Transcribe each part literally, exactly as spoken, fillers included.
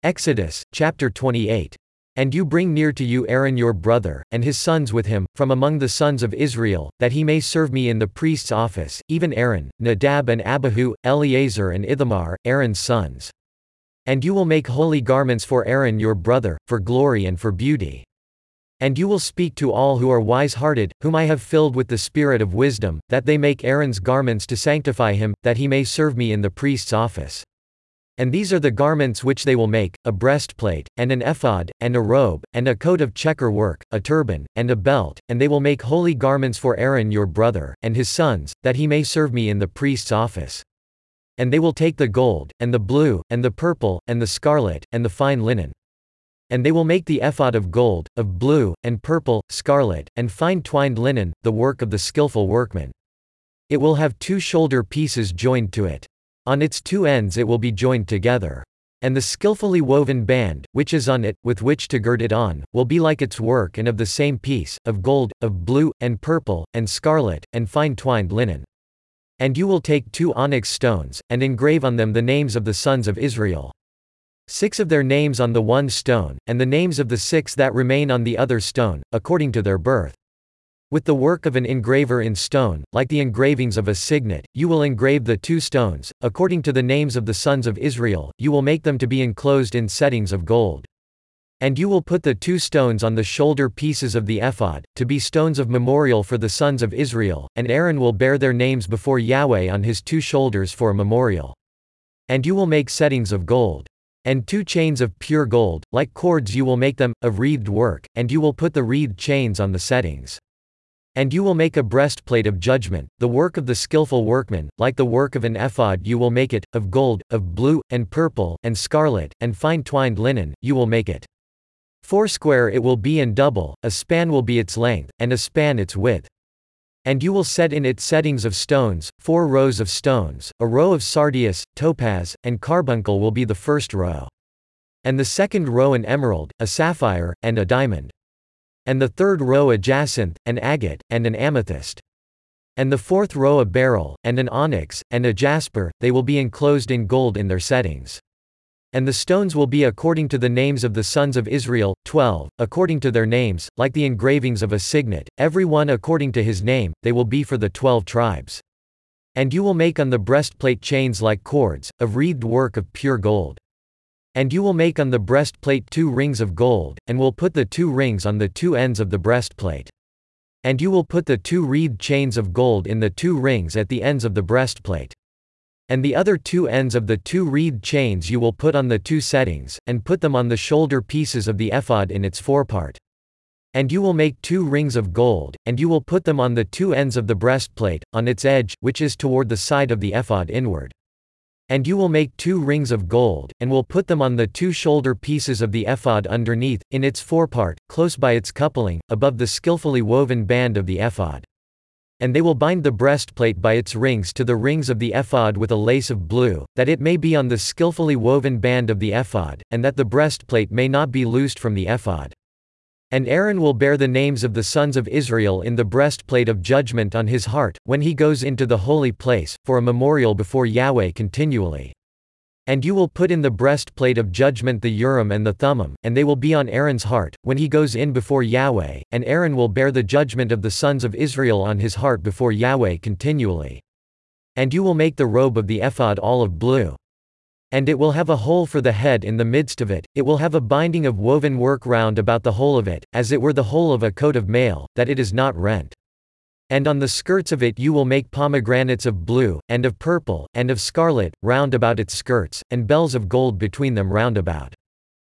Exodus, chapter twenty-eight. And you bring near to you Aaron your brother, and his sons with him, from among the sons of Israel, that he may serve me in the priest's office, even Aaron, Nadab and Abihu, Eleazar and Ithamar, Aaron's sons. And you will make holy garments for Aaron your brother, for glory and for beauty. And you will speak to all who are wise-hearted, whom I have filled with the spirit of wisdom, that they make Aaron's garments to sanctify him, that he may serve me in the priest's office. And these are the garments which they will make, a breastplate, and an ephod, and a robe, and a coat of checker work, a turban, and a belt, and they will make holy garments for Aaron your brother, and his sons, that he may serve me in the priest's office. And they will take the gold, and the blue, and the purple, and the scarlet, and the fine linen. And they will make the ephod of gold, of blue, and purple, scarlet, and fine twined linen, the work of the skillful workman. It will have two shoulder pieces joined to it. On its two ends it will be joined together. And the skillfully woven band, which is on it, with which to gird it on, will be like its work and of the same piece, of gold, of blue, and purple, and scarlet, and fine twined linen. And you will take two onyx stones, and engrave on them the names of the sons of Israel. Six of their names on the one stone, and the names of the six that remain on the other stone, according to their birth. With the work of an engraver in stone, like the engravings of a signet, you will engrave the two stones, according to the names of the sons of Israel, you will make them to be enclosed in settings of gold. And you will put the two stones on the shoulder pieces of the ephod, to be stones of memorial for the sons of Israel, and Aaron will bear their names before Yahweh on his two shoulders for a memorial. And you will make settings of gold. And two chains of pure gold, like cords you will make them, of wreathed work, and you will put the wreathed chains on the settings. And you will make a breastplate of judgment, the work of the skillful workman, like the work of an ephod you will make it, of gold, of blue, and purple, and scarlet, and fine twined linen, you will make it. Foursquare it will be and double, a span will be its length, and a span its width. And you will set in it settings of stones, four rows of stones, a row of sardius, topaz, and carbuncle will be the first row. And the second row an emerald, a sapphire, and a diamond. And the third row a jacinth, an agate, and an amethyst. And the fourth row a beryl, and an onyx, and a jasper, they will be enclosed in gold in their settings. And the stones will be according to the names of the sons of Israel, twelve, according to their names, like the engravings of a signet, every one according to his name, they will be for the twelve tribes. And you will make on the breastplate chains like cords, of wreathed work of pure gold. And you will make on the breastplate two rings of gold, and will put the two rings on the two ends of the breastplate. And you will put the two wreathed chains of gold in the two rings at the ends of the breastplate. And the other two ends of the two wreathed chains you will put on the two settings, and put them on the shoulder pieces of the ephod in its forepart. And you will make two rings of gold, and you will put them on the two ends of the breastplate, on its edge, which is toward the side of the ephod inward. And you will make two rings of gold, and will put them on the two shoulder pieces of the ephod underneath, in its forepart, close by its coupling, above the skillfully woven band of the ephod. And they will bind the breastplate by its rings to the rings of the ephod with a lace of blue, that it may be on the skillfully woven band of the ephod, and that the breastplate may not be loosed from the ephod. And Aaron will bear the names of the sons of Israel in the breastplate of judgment on his heart, when he goes into the holy place, for a memorial before Yahweh continually. And you will put in the breastplate of judgment the Urim and the Thummim, and they will be on Aaron's heart, when he goes in before Yahweh, and Aaron will bear the judgment of the sons of Israel on his heart before Yahweh continually. And you will make the robe of the ephod all of blue. And it will have a hole for the head in the midst of it, it will have a binding of woven work round about the whole of it, as it were the whole of a coat of mail, that it is not rent. And on the skirts of it you will make pomegranates of blue, and of purple, and of scarlet, round about its skirts, and bells of gold between them round about.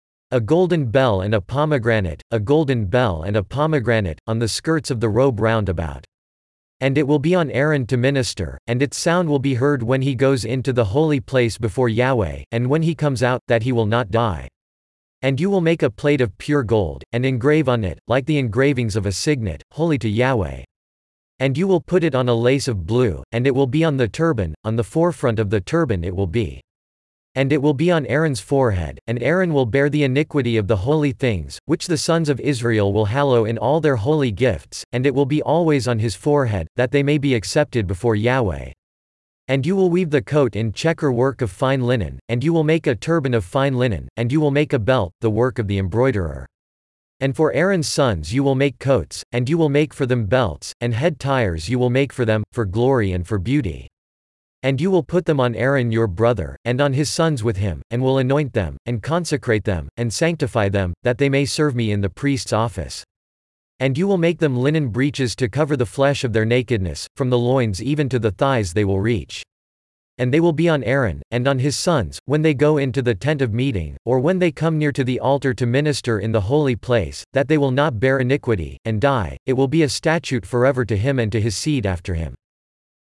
A golden bell and a pomegranate, a golden bell and a pomegranate, on the skirts of the robe round about. And it will be on Aaron to minister, and its sound will be heard when he goes into the holy place before Yahweh, and when he comes out, that he will not die. And you will make a plate of pure gold, and engrave on it, like the engravings of a signet, holy to Yahweh. And you will put it on a lace of blue, and it will be on the turban, on the forefront of the turban it will be. And it will be on Aaron's forehead, and Aaron will bear the iniquity of the holy things, which the sons of Israel will hallow in all their holy gifts, and it will be always on his forehead, that they may be accepted before Yahweh. And you will weave the coat in checker work of fine linen, and you will make a turban of fine linen, and you will make a belt, the work of the embroiderer. And for Aaron's sons you will make coats, and you will make for them belts, and head tires you will make for them, for glory and for beauty. And you will put them on Aaron your brother, and on his sons with him, and will anoint them, and consecrate them, and sanctify them, that they may serve me in the priest's office. And you will make them linen breeches to cover the flesh of their nakedness, from the loins even to the thighs they will reach. And they will be on Aaron, and on his sons, when they go into the tent of meeting, or when they come near to the altar to minister in the holy place, that they will not bear iniquity, and die. It will be a statute forever to him and to his seed after him.